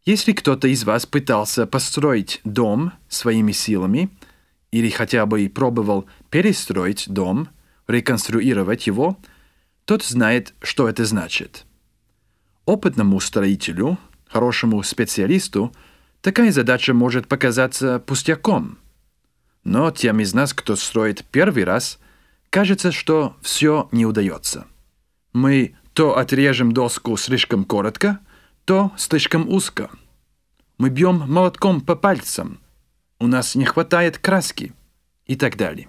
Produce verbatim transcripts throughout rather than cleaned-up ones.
Если кто-то из вас пытался построить дом своими силами или хотя бы пробовал перестроить дом, реконструировать его, тот знает, что это значит. Опытному строителю, хорошему специалисту, такая задача может показаться пустяком. Но тем из нас, кто строит первый раз, кажется, что все не удается. Мы то отрежем доску слишком коротко, то слишком узко. Мы бьем молотком по пальцам. У нас не хватает краски и так далее.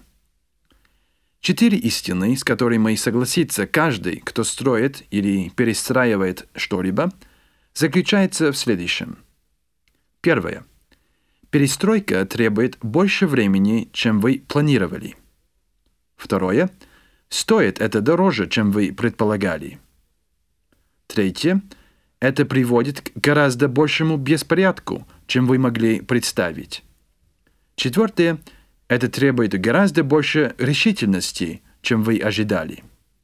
Четыре истины, с которыми согласится каждый, кто строит или перестраивает что-либо, заключается в следующем. Первое. Перестройка требует больше времени, чем вы планировали. Второе. Стоит это дороже, чем вы предполагали. Третье. Это приводит к гораздо большему беспорядку, чем вы могли представить. Четвертое. Это требует гораздо больше решительности, чем вы ожидали.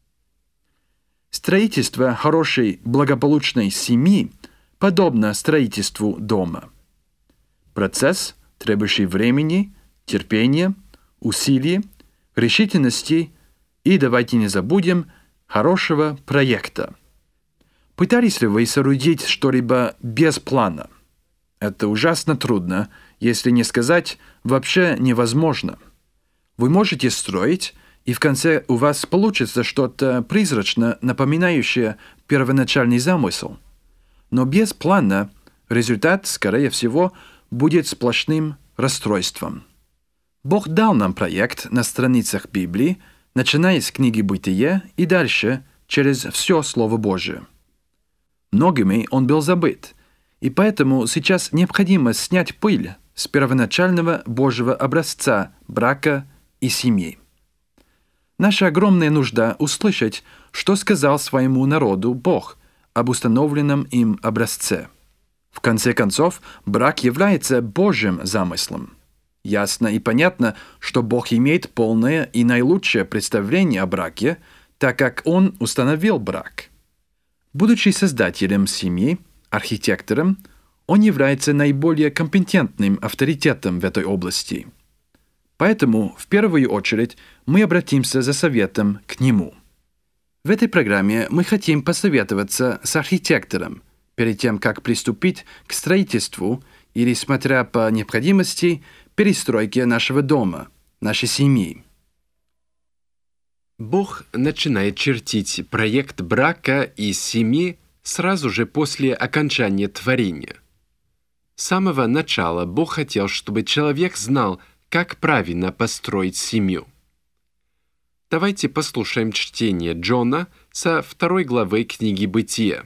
Строительство хорошей, благополучной семьи подобно строительству дома. Процесс, требующий времени, терпения, усилий, решительности и, давайте не забудем, хорошего проекта. Пытались ли вы соорудить что-либо без плана? Это ужасно трудно, если не сказать вообще невозможно. Вы можете строить, и в конце у вас получится что-то призрачно напоминающее первоначальный замысел. Но без плана результат, скорее всего, будет сплошным расстройством. Бог дал нам проект на страницах Библии, начиная с книги Бытия и дальше через все Слово Божие. Многими он был забыт, и поэтому сейчас необходимо снять пыль с первоначального Божьего образца брака и семьи. Наша огромная нужда услышать, что сказал своему народу Бог об установленном им образце. В конце концов, брак является Божьим замыслом. Ясно и понятно, что Бог имеет полное и наилучшее представление о браке, так как Он установил брак. Будучи создателем семьи, архитектором, он является наиболее компетентным авторитетом в этой области. Поэтому, в первую очередь, мы обратимся за советом к нему. В этой программе мы хотим посоветоваться с архитектором перед тем, как приступить к строительству или, смотря по необходимости, перестройке нашего дома, нашей семьи. Бог начинает чертить проект брака и семьи сразу же после окончания творения. С самого начала Бог хотел, чтобы человек знал, как правильно построить семью. Давайте послушаем чтение Джона со второй главы книги Бытия.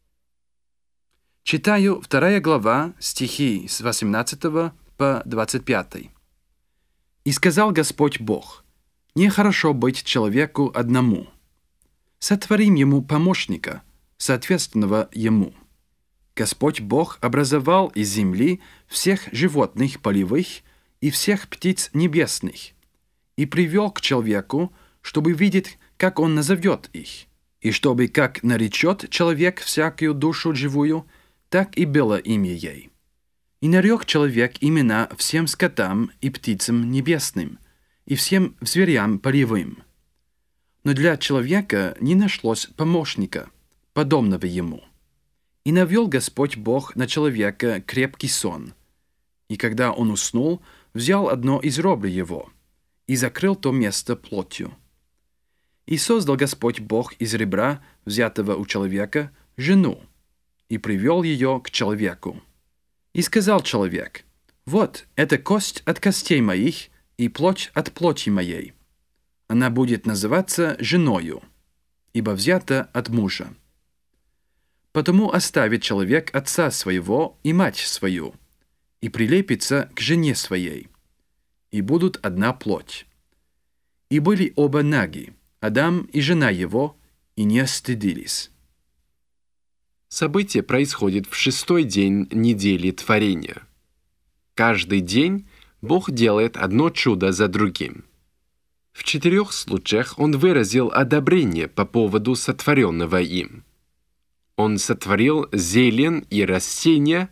Читаю вторая глава, стихи с восемнадцатого по двадцать пятый. «И сказал Господь Бог: нехорошо быть человеку одному. Сотворим ему помощника, соответственного ему. Господь Бог образовал из земли всех животных полевых и всех птиц небесных, и привел к человеку, чтобы видеть, как он назовет их, и чтобы, как наречет человек всякую душу живую, так и было имя ей. И нарек человек имена всем скотам и птицам небесным, и всем зверям полевым. Но для человека не нашлось помощника, подобного ему. И навел Господь Бог на человека крепкий сон. И когда он уснул, взял одно из ребер его и закрыл то место плотью. И создал Господь Бог из ребра, взятого у человека, жену, и привел ее к человеку. И сказал человек: вот, это кость от костей моих и плоть от плоти моей. Она будет называться женою, ибо взята от мужа. Потому оставит человек отца своего и мать свою, и прилепится к жене своей, и будут одна плоть. И были оба наги, Адам и жена его, и не стыдились». Событие происходит в шестой день недели творения. Каждый день Бог делает одно чудо за другим. В четырех случаях Он выразил одобрение по поводу сотворенного им. Он сотворил зелень и растения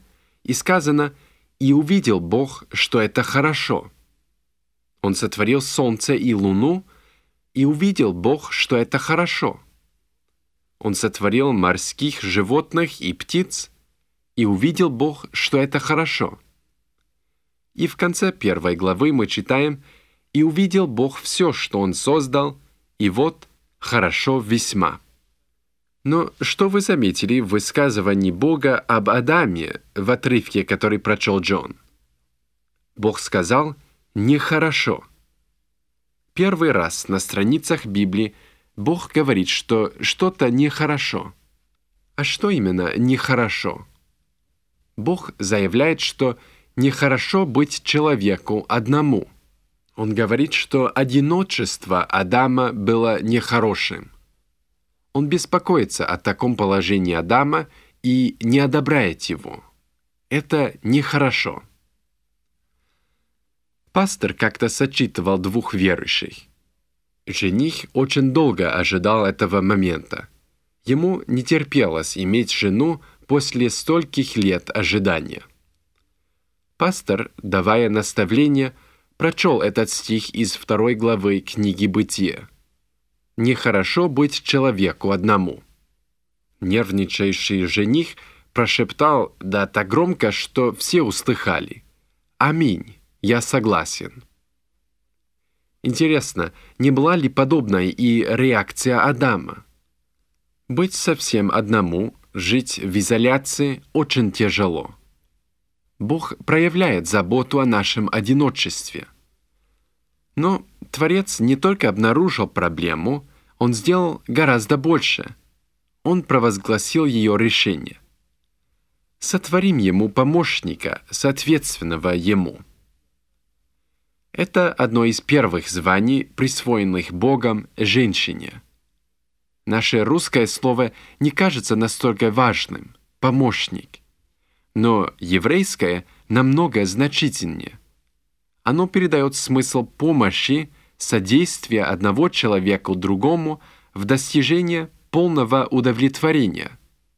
И сказано: «И увидел Бог, что это хорошо». Он сотворил солнце и луну, и увидел Бог, что это хорошо. Он сотворил морских животных и птиц, и увидел Бог, что это хорошо. И в конце первой главы мы читаем: «И увидел Бог все, что Он создал, и вот хорошо весьма». Но что вы заметили в высказывании Бога об Адаме в отрывке, который прочел Джон? Бог сказал «нехорошо». Первый раз на страницах Библии Бог говорит, что что-то нехорошо. А что именно нехорошо? Бог заявляет, что нехорошо быть человеку одному. Он говорит, что одиночество Адама было нехорошим. Он беспокоится о таком положении Адама и не одобряет его. Это нехорошо. Пастор как-то сочетывал двух верующих. Жених очень долго ожидал этого момента. Ему не терпелось иметь жену после стольких лет ожидания. Пастор, давая наставление, прочел этот стих из второй главы книги «Бытие». «Нехорошо быть человеку одному». Нервничающий жених прошептал да так громко, что все услыхали: «Аминь, я согласен». Интересно, не была ли подобной и реакция Адама? Быть совсем одному, жить в изоляции очень тяжело. Бог проявляет заботу о нашем одиночестве. Но Творец не только обнаружил проблему, Он сделал гораздо больше. Он провозгласил ее решение. Сотворим ему помощника, соответственного ему. Это одно из первых званий, присвоенных Богом женщине. Наше русское слово не кажется настолько важным – помощник. Но еврейское намного значительнее. Оно передает смысл помощи, содействия одного человека другому в достижении полного удовлетворения.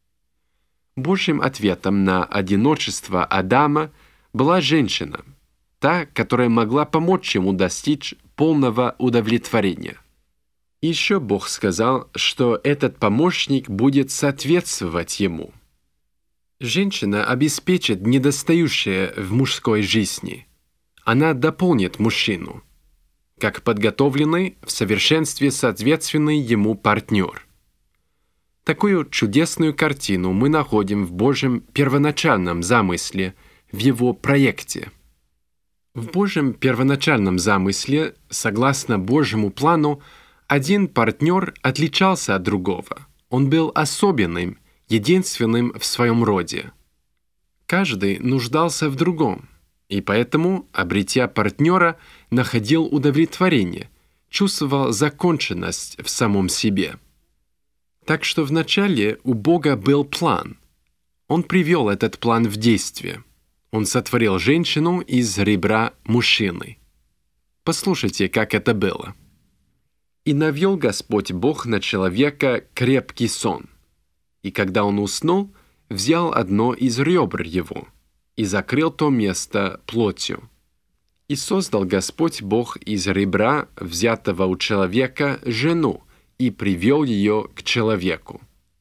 Божьим ответом на одиночество Адама была женщина, та, которая могла помочь ему достичь полного удовлетворения. Еще Бог сказал, что этот помощник будет соответствовать ему. Женщина обеспечит недостающее в мужской жизни. Она дополнит мужчину, как подготовленный, в совершенстве соответственный ему партнер. Такую чудесную картину мы находим в Божьем первоначальном замысле, в Его проекте. В Божьем первоначальном замысле, согласно Божьему плану, один партнер отличался от другого. Он был особенным, единственным в своем роде. Каждый нуждался в другом, и поэтому, обретя партнера, находил удовлетворение, чувствовал законченность в самом себе. Так что вначале у Бога был план. Он привел этот план в действие. Он сотворил женщину из ребра мужчины. Послушайте, как это было. «И навел Господь Бог на человека крепкий сон. И когда он уснул, взял одно из ребр его и закрыл то место плотью. И создал Господь Бог из ребра, взятого у человека, жену, и привел ее к человеку».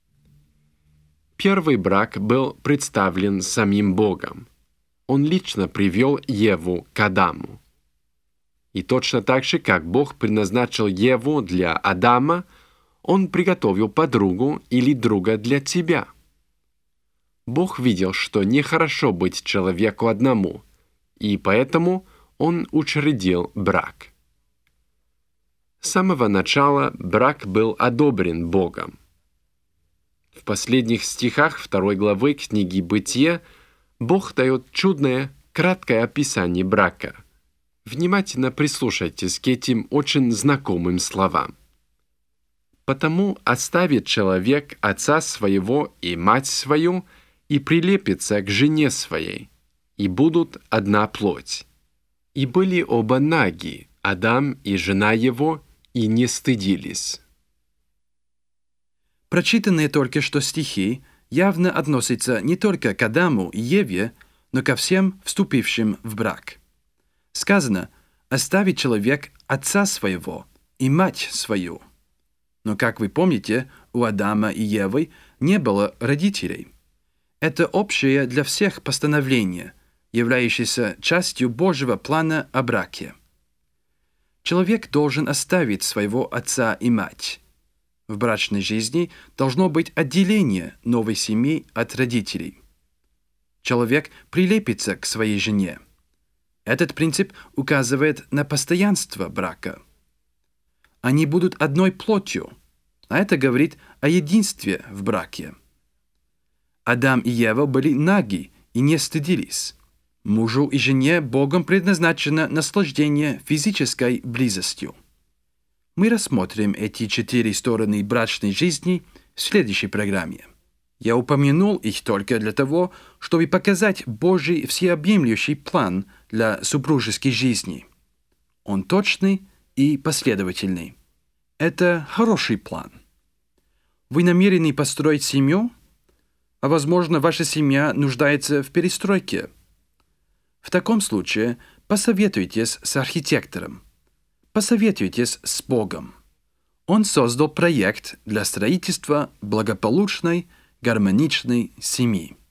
Первый брак был представлен самим Богом. Он лично привел Еву к Адаму. И точно так же, как Бог предназначил Еву для Адама, Он приготовил подругу или друга для тебя. Бог видел, что нехорошо быть человеку одному, и поэтому Он учредил брак. С самого начала брак был одобрен Богом. В последних стихах второй главы книги «Бытие» Бог дает чудное, краткое описание брака. Внимательно прислушайтесь к этим очень знакомым словам. «Потому оставит человек отца своего и мать свою, и прилепится к жене своей, и будут одна плоть. И были оба наги, Адам и жена его, и не стыдились». Прочитанные только что стихи явно относятся не только к Адаму и Еве, но ко всем вступившим в брак. Сказано: «Оставит человек отца своего и мать свою». Но, как вы помните, у Адама и Евы не было родителей. Это общее для всех постановление, являющееся частью Божьего плана о браке. Человек должен оставить своего отца и мать. В брачной жизни должно быть отделение новой семьи от родителей. Человек прилепится к своей жене. Этот принцип указывает на постоянство брака. Они будут одной плотью, а это говорит о единстве в браке. Адам и Ева были наги и не стыдились. Мужу и жене Богом предназначено наслаждение физической близостью. Мы рассмотрим эти четыре стороны брачной жизни в следующей программе. Я упомянул их только для того, чтобы показать Божий всеобъемлющий план для супружеской жизни. Он точный и последовательный. Это хороший план. Вы намерены построить семью? А возможно, ваша семья нуждается в перестройке. В таком случае посоветуйтесь с архитектором. Посоветуйтесь с Богом. Он создал проект для строительства благополучной, гармоничной семьи.